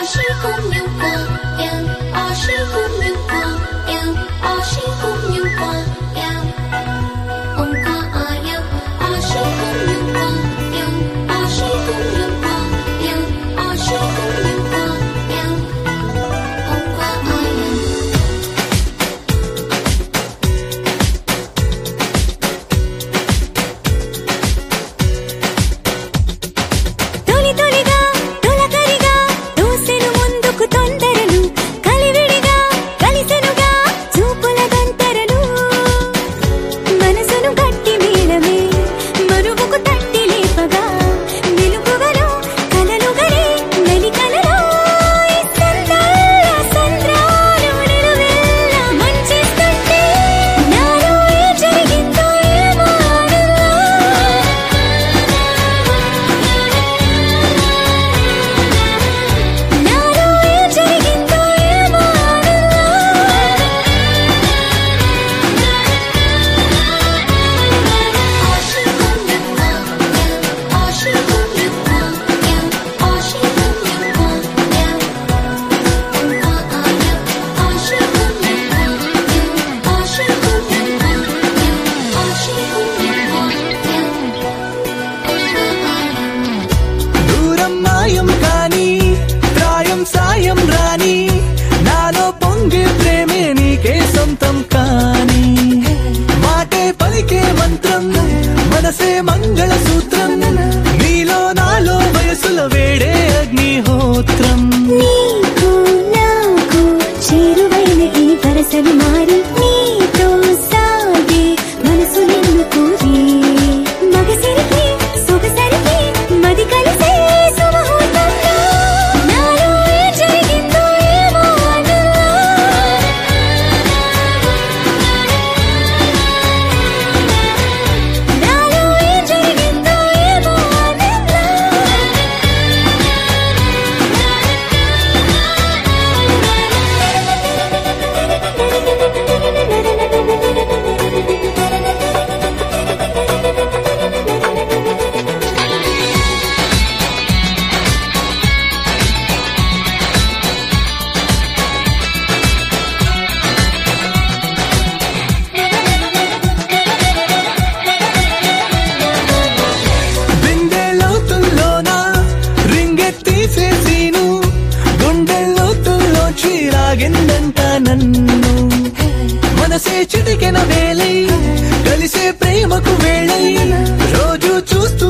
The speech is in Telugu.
మనసే మంగళ సూత్రం నీలో నాలో వయసుల వేడే అగ్నిహోత్రం నీకు నాకు చేరువైన ఈ వరసలు మారి నీతో సాగే మనసు నిన్ను కోరి మగసిరికి సొగసరికి మది కలిసే సుముహూర్తంలో నాలో ఏ జరిగిందో ఏమో నాలో ఏ జరిగిందో ఏమో బిందెలోతుల్లోన రింగెత్తీసేసీను గుండెలోతుల్లోంచి లాగిందంట నన్ను మనసే చిటికెన వేలై కలిసే ప్రేమకు వేళై రోజు చూస్తూ